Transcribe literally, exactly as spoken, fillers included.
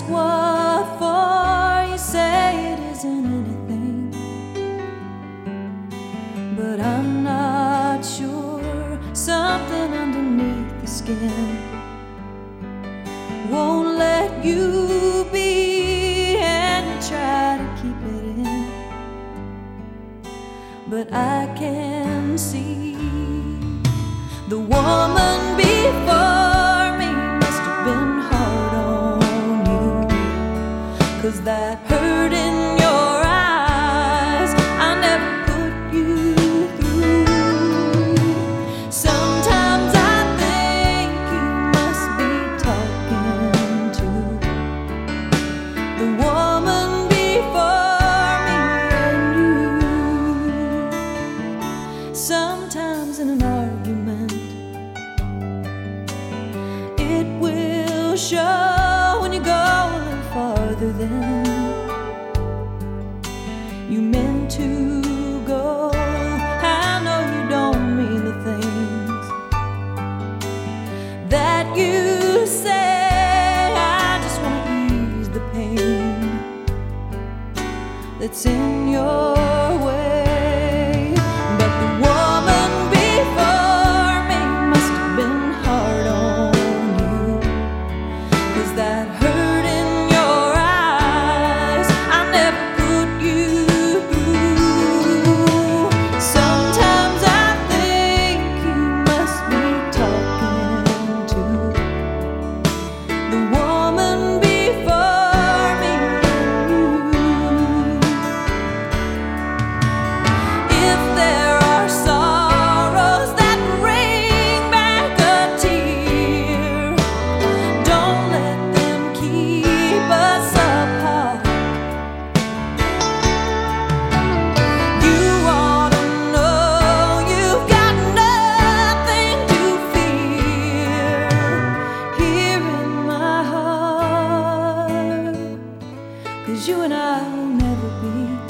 ask what for, you say it isn't anything, but I'm not sure. Something underneath the skin won't let you be, and you try to keep it in, but I can see the woman before me must have been hard on you, 'cause that hurt in your eyes I never put you through. Sometimes I think you must be talking to the woman before me and you. Sometimes in an argument it will show when you go a little farther than you meant to go. I know you don't mean the things that you say. I just want to ease the pain that's in your way. But the woman before me must have been hard on you, 'cause that hurt in your eyes I never put you through. Sometimes I think you must be talking to the woman before me and you. If there are sorrows that bring back a tear, don't let them keep us apart. You ought to know you've got nothing to fear here in my heart, 'cause you and I will never be